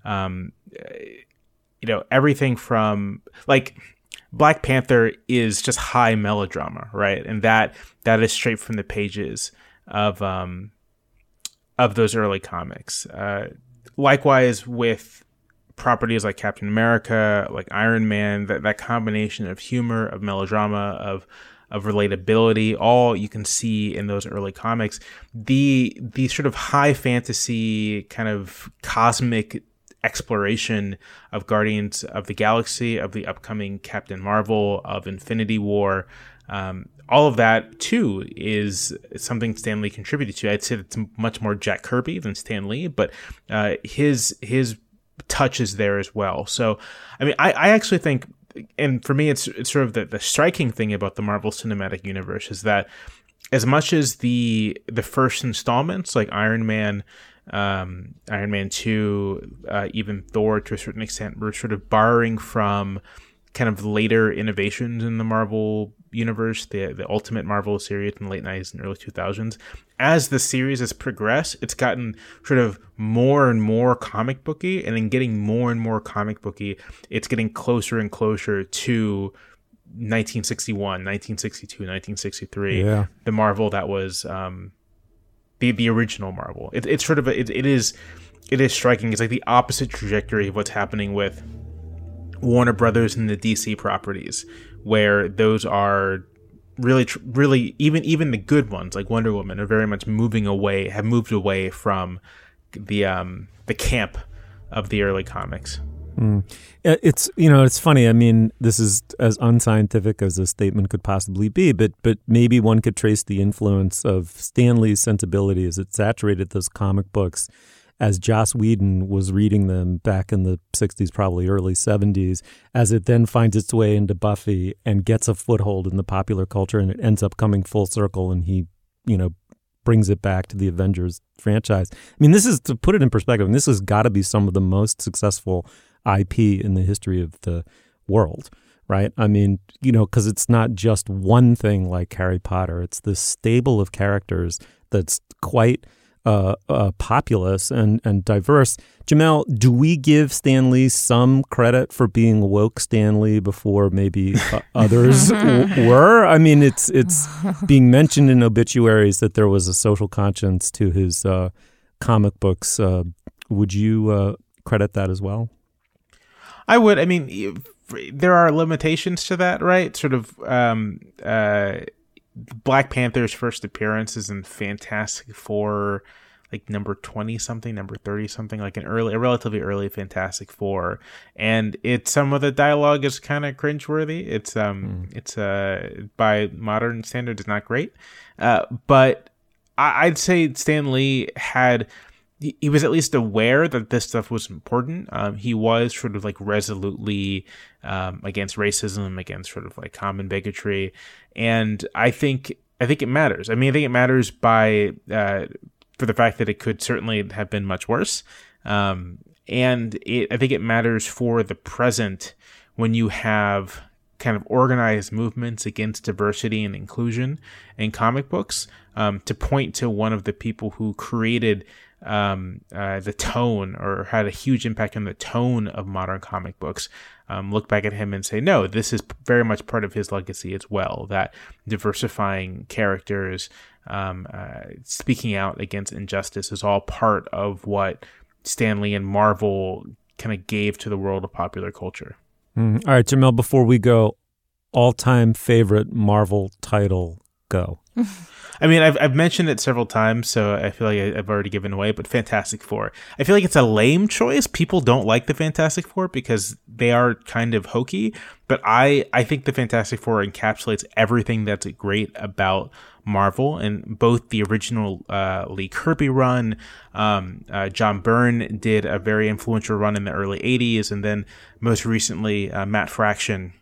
Everything from like Black Panther is just high melodrama, right? And that is straight from the pages of those early comics. Likewise with properties like Captain America, like Iron Man, that combination of humor, of melodrama, of relatability, all you can see in those early comics. The sort of high fantasy kind of cosmic exploration of Guardians of the Galaxy, of the upcoming Captain Marvel, of Infinity War, all of that too is something Stan Lee contributed to. I'd say it's much more Jack Kirby than Stan Lee, but his touch is there as well. So, I mean, I actually think, and for me, it's sort of the striking thing about the Marvel Cinematic Universe is that as much as the first installments, like Iron Man 2, even Thor to a certain extent, were sort of borrowing from kind of later innovations in the Marvel universe, the Ultimate Marvel series in the late 90s and early 2000s. As the series has progressed, it's gotten sort of more and more comic booky, and in getting more and more comic booky, it's getting closer and closer to 1961, 1962, 1963, the Marvel that was the original Marvel. It's sort of it is striking. It's like the opposite trajectory of what's happening with Warner Brothers and the DC properties, where those are really even the good ones like Wonder Woman are very much have moved away from the camp of the early comics. It's funny. I mean, this is as unscientific as a statement could possibly be, but maybe one could trace the influence of Stan Lee's sensibility as it saturated those comic books as Joss Whedon was reading them back in the 60s, probably early 70s, as it then finds its way into Buffy and gets a foothold in the popular culture, and it ends up coming full circle, and he, brings it back to the Avengers franchise. I mean, this is, to put it in perspective, this has got to be some of the most successful IP in the history of the world, right? I mean, because it's not just one thing like Harry Potter. It's this stable of characters that's quite populous and diverse. Jamel, do we give Stan Lee some credit for being woke Stan Lee before maybe others were? I mean, it's being mentioned in obituaries that there was a social conscience to his comic books. Would you credit that as well? I would. I mean, there are limitations to that, right? Sort of Black Panther's first appearance is in Fantastic Four, like number 20 something, number 30 something, like a relatively early Fantastic Four, and some of the dialogue is kind of cringeworthy. It's by modern standards not great, but I'd say Stan Lee he was at least aware that this stuff was important. He was sort of like resolutely against racism, against sort of like common bigotry, and I think it matters. I mean, I think it matters for the fact that it could certainly have been much worse, and I think it matters for the present when you have kind of organized movements against diversity and inclusion in comic books, to point to one of the people who created the tone, or had a huge impact on the tone of modern comic books, look back at him and say, no, this is very much part of his legacy as well, that diversifying characters, speaking out against injustice is all part of what Stan Lee and Marvel kind of gave to the world of popular culture. All right, Jamelle, before we go, all-time favorite Marvel title, go. I mean, I've mentioned it several times, so I feel like I've already given away, but Fantastic Four. I feel like it's a lame choice. People don't like the Fantastic Four because they are kind of hokey, but I think the Fantastic Four encapsulates everything that's great about Marvel, and both the original Lee Kirby run, John Byrne did a very influential run in the early 80s, and then most recently Matt Fraction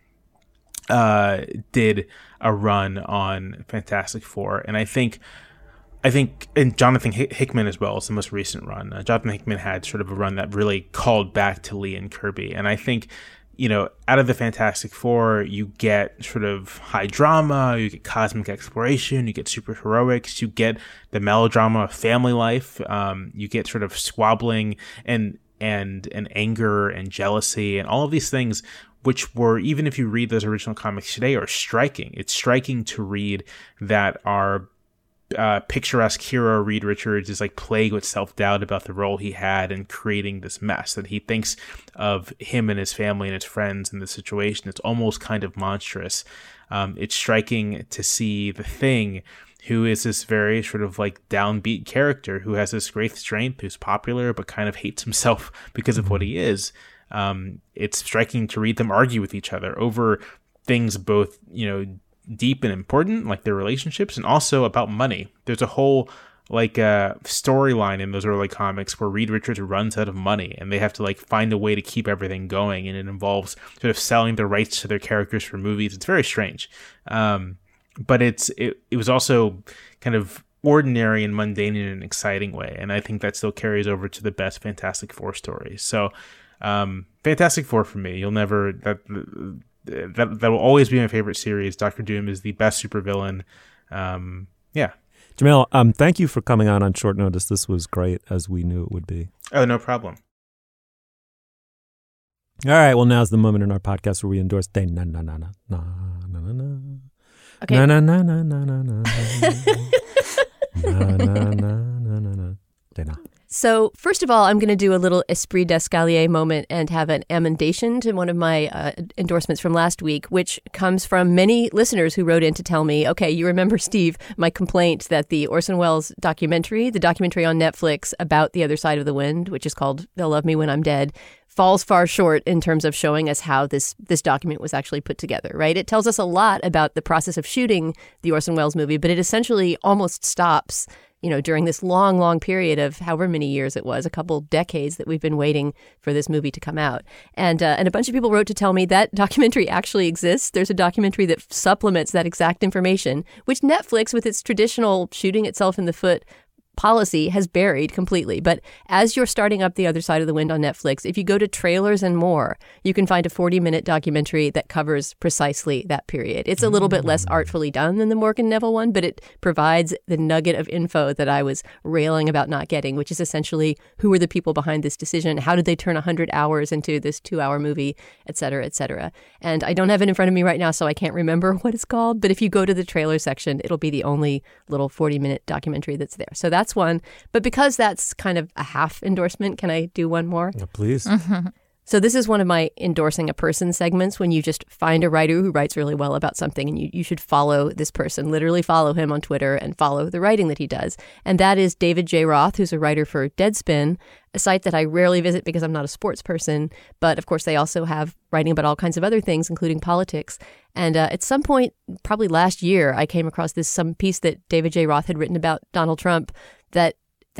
did a run on Fantastic Four, and I think, and Jonathan Hickman as well is the most recent run. Jonathan Hickman had sort of a run that really called back to Lee and Kirby, and I think, out of the Fantastic Four, you get sort of high drama, you get cosmic exploration, you get superheroics, you get the melodrama of family life, you get sort of squabbling and anger and jealousy and all of these things, which were, even if you read those original comics today, are striking. It's striking to read that our picturesque hero, Reed Richards, is like plagued with self-doubt about the role he had in creating this mess, that he thinks of him and his family and his friends in the situation. It's almost kind of monstrous. It's striking to see the Thing, who is this very sort of like downbeat character who has this great strength, who's popular, but kind of hates himself because of what he is. It's striking to read them argue with each other over things both, deep and important, like their relationships, and also about money. There's a whole storyline in those early comics where Reed Richards runs out of money and they have to find a way to keep everything going, and it involves sort of selling the rights to their characters for movies. It's very strange. But it was also kind of ordinary and mundane in an exciting way, and I think that still carries over to the best Fantastic Four stories. So Fantastic Four for me, that will always be my favorite series. Doctor Doom is the best supervillain. Yeah. Jamelle, thank you for coming on short notice. This was great, as we knew it would be. Oh, no problem. All right, well, now's the moment in our podcast where we endorse Day na na na na na na na na. Okay. Na na na na na na na. Na na na na na. Day na. So first of all, I'm going to do a little esprit d'escalier moment and have an amendation to one of my endorsements from last week, which comes from many listeners who wrote in to tell me, okay, you remember, Steve, my complaint that the Orson Welles documentary, the documentary on Netflix about The Other Side of the Wind, which is called They'll Love Me When I'm Dead, falls far short in terms of showing us how this document was actually put together, right? It tells us a lot about the process of shooting the Orson Welles movie, but it essentially almost stops during this long, long period of however many years it was, a couple decades that we've been waiting for this movie to come out. And a bunch of people wrote to tell me that documentary actually exists. There's a documentary that supplements that exact information, which Netflix, with its traditional shooting itself in the foot policy, has buried completely. But as you're starting up The Other Side of the Wind on Netflix, if you go to Trailers and More, you can find a 40-minute documentary that covers precisely that period. It's a little bit less artfully done than the Morgan Neville one, but it provides the nugget of info that I was railing about not getting, which is essentially who were the people behind this decision, how did they turn 100 hours into this 2-hour movie, et cetera, et cetera. And I don't have it in front of me right now, so I can't remember what it's called, but if you go to the trailer section, it'll be the only little 40-minute documentary that's there. So that's one. But because that's kind of a half endorsement, can I do one more? Yeah, please. Mm-hmm. So this is one of my endorsing a person segments, when you just find a writer who writes really well about something, and you should follow this person, literally follow him on Twitter and follow the writing that he does. And that is David J. Roth, who's a writer for Deadspin, a site that I rarely visit because I'm not a sports person. But of course, they also have writing about all kinds of other things, including politics. And at some point, probably last year, I came across some piece that David J. Roth had written about Donald Trump that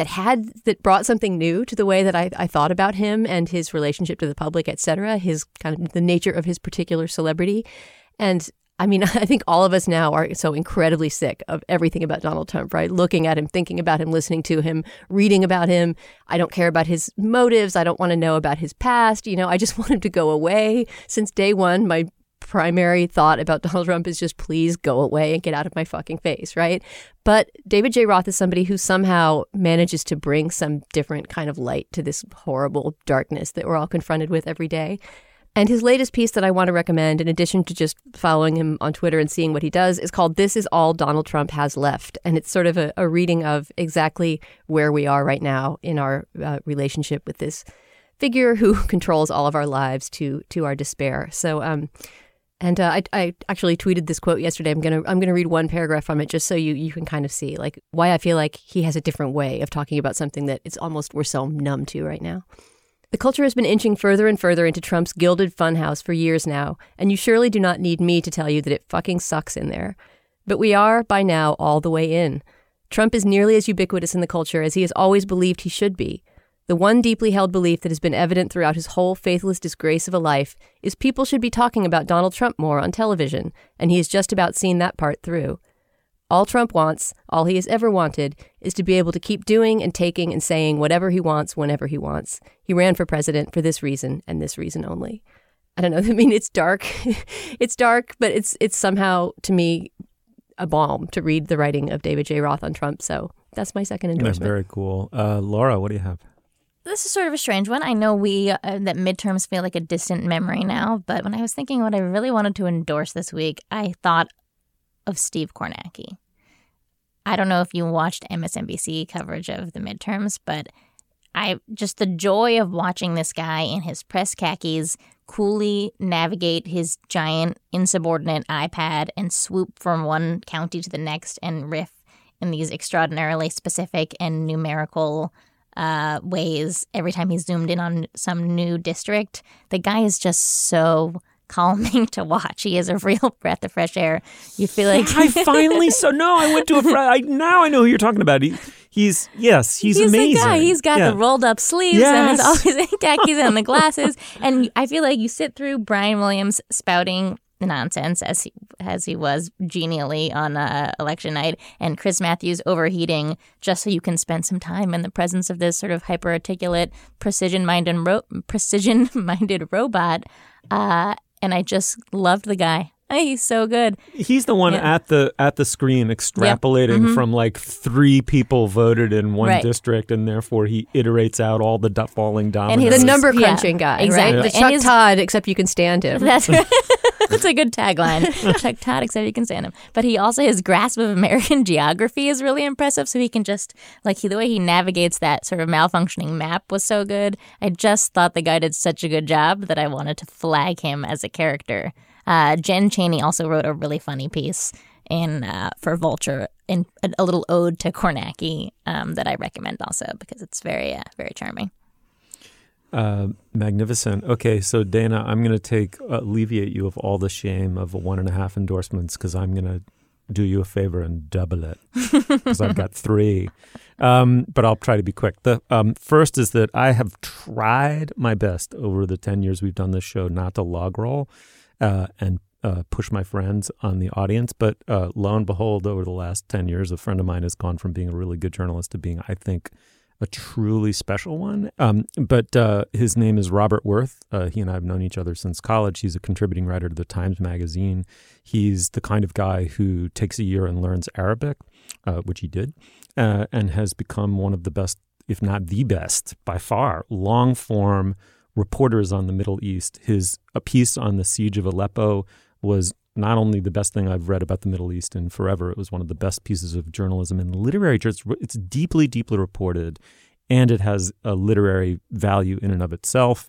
brought something new to the way that I thought about him and his relationship to the public, et cetera, his kind of the nature of his particular celebrity. And I mean, I think all of us now are so incredibly sick of everything about Donald Trump, right? Looking at him, thinking about him, listening to him, reading about him. I don't care about his motives. I don't want to know about his past. I just want him to go away. Since day one, my primary thought about Donald Trump is just please go away and get out of my fucking face, right? But David J. Roth is somebody who somehow manages to bring some different kind of light to this horrible darkness that we're all confronted with every day. And his latest piece that I want to recommend, in addition to just following him on Twitter and seeing what he does, is called This Is All Donald Trump Has Left. And it's sort of a reading of exactly where we are right now in our relationship with this figure who controls all of our lives to our despair. So, And I actually tweeted this quote yesterday. I'm gonna read one paragraph from it just so you can kind of see like why I feel like he has a different way of talking about something that it's almost we're so numb to right now. The culture has been inching further and further into Trump's gilded funhouse for years now, and you surely do not need me to tell you that it fucking sucks in there. But we are, by now, all the way in. Trump is nearly as ubiquitous in the culture as he has always believed he should be. The one deeply held belief that has been evident throughout his whole faithless disgrace of a life is people should be talking about Donald Trump more on television, and he has just about seen that part through. All Trump wants, all he has ever wanted, is to be able to keep doing and taking and saying whatever he wants whenever he wants. He ran for president for this reason and this reason only. I don't know. I mean, it's dark. It's dark, but it's somehow, to me, a balm to read the writing of David J. Roth on Trump. So that's my second endorsement. That's very cool. Laura, what do you have? This is sort of a strange one. I know that midterms feel like a distant memory now, but when I was thinking what I really wanted to endorse this week, I thought of Steve Kornacki. I don't know if you watched MSNBC coverage of the midterms, but just the joy of watching this guy in his press khakis coolly navigate his giant insubordinate iPad and swoop from one county to the next and riff in these extraordinarily specific and numerical ways every time he zoomed in on some new district. The guy is just so calming to watch. He is a real breath of fresh air. You feel like I finally I went to a now I know who you're talking about. He's amazing. The guy. He's got the rolled up sleeves and all his khakis and the glasses. And I feel like you sit through Brian Williams spouting the nonsense as he was genially on election night, and Chris Matthews overheating just so you can spend some time in the presence of this sort of hyper articulate, precision-minded robot. And I just loved the guy. He's so good. He's the one at the screen extrapolating from like 3 people voted in one district, and therefore he iterates out all the falling dominoes. And he's the number crunching guy, exactly. Right? The Chuck Todd, except you can stand him. That's a good tagline. Chuck Todd, except you can stand him. But he also, his grasp of American geography is really impressive. So he can just, the way he navigates that sort of malfunctioning map was so good. I just thought the guy did such a good job that I wanted to flag him as a character. Jen Chaney also wrote a really funny piece for Vulture, in a little ode to Kornacki that I recommend also because it's very, very charming. Magnificent. Okay, so Dana, I'm going to alleviate you of all the shame of 1.5 endorsements because I'm going to do you a favor and double it because I've got 3. But I'll try to be quick. The first is that I have tried my best over the 10 years we've done this show not to log roll and push my friends on the audience. But lo and behold, over the last 10 years, a friend of mine has gone from being a really good journalist to being, I think, a truly special one. But his name is Robert Worth. He and I have known each other since college. He's a contributing writer to the Times Magazine. He's the kind of guy who takes a year and learns Arabic, which he did, and has become one of the best, if not the best, by far, long-form reporters on the Middle East. A piece on the siege of Aleppo was not only the best thing I've read about the Middle East in forever, it was one of the best pieces of journalism and literary. It's deeply, deeply reported, and it has a literary value in and of itself.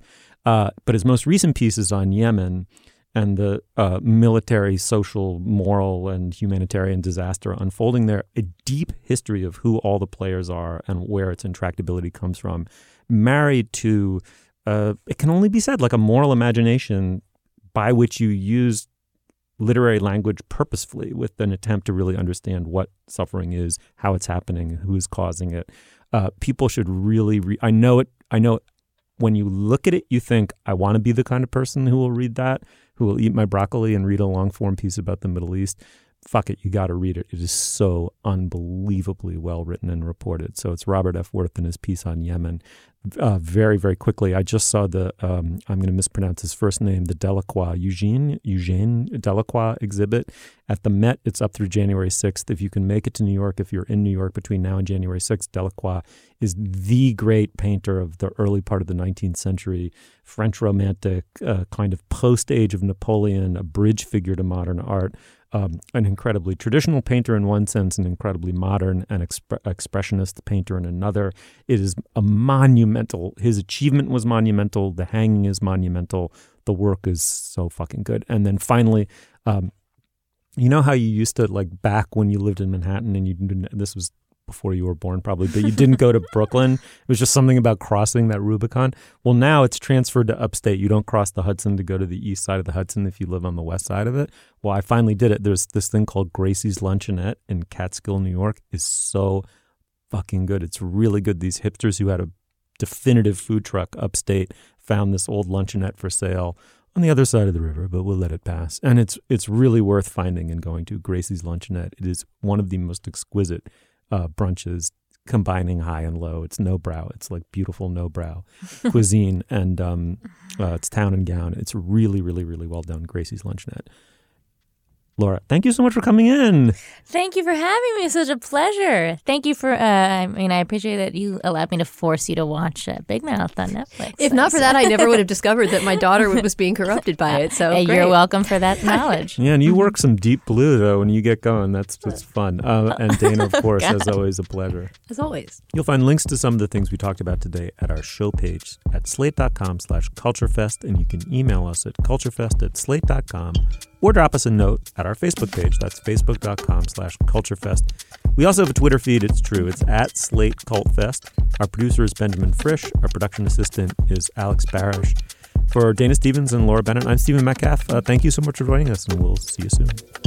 But his most recent piece is on Yemen and the military, social, moral, and humanitarian disaster unfolding there. A deep history of who all the players are and where its intractability comes from, married to, it can only be said, like a moral imagination by which you use literary language purposefully with an attempt to really understand what suffering is, how it's happening, who is causing it. People should really I know it. When you look at it, you think, I want to be the kind of person who will read that, who will eat my broccoli and read a long-form piece about the Middle East. Fuck it, you got to read it. It is so unbelievably well written and reported. So it's Robert F. Worth in his piece on Yemen. Very, very quickly, I just saw the, I'm going to mispronounce his first name, the Delacroix, Eugene Delacroix exhibit at the Met. It's up through January 6th. If you can make it to New York, if you're in New York between now and January 6th, Delacroix is the great painter of the early part of the 19th century, French Romantic, kind of post-age of Napoleon, a bridge figure to modern art. An incredibly traditional painter in one sense, an incredibly modern and expressionist painter in another. It is a monumental, his achievement was monumental, the hanging is monumental, the work is so fucking good. And then finally, you know how you used to, like back when you lived in Manhattan and you didn't, this was before you were born probably, but you didn't go to Brooklyn. It was just something about crossing that Rubicon. Well, now it's transferred to upstate. You don't cross the Hudson to go to the east side of the Hudson if you live on the west side of it. Well, I finally did it. There's this thing called Gracie's Luncheonette in Catskill, New York. Is so fucking good. It's really good. These hipsters who had a definitive food truck upstate found this old luncheonette for sale on the other side of the river, but we'll let it pass. And it's really worth finding and going to Gracie's Luncheonette. It is one of the most exquisite brunches combining high and low. It's no brow. It's like beautiful no brow cuisine. And it's town and gown. It's really, really, really well done. Gracie's Luncheonette. Laura, thank you so much for coming in. Thank you for having me. It's such a pleasure. Thank you for, I appreciate that you allowed me to force you to watch Big Mouth on Netflix. If not for that, I never would have discovered that my daughter was being corrupted by it. So you're welcome for that knowledge. Yeah, and you work some deep blue, though, when you get going. That's fun. And Dana, of course, as always, a pleasure. As always. You'll find links to some of the things we talked about today at our show page at slate.com/culturefest, and you can email us at culturefest@slate.com. Or drop us a note at our Facebook page. That's facebook.com/culturefest. We also have a Twitter feed. It's true. It's at Slate Cult Fest. Our producer is Benjamin Frisch. Our production assistant is Alex Barish. For Dana Stevens and Laura Bennett, I'm Stephen Metcalf. Thank you so much for joining us, and we'll see you soon.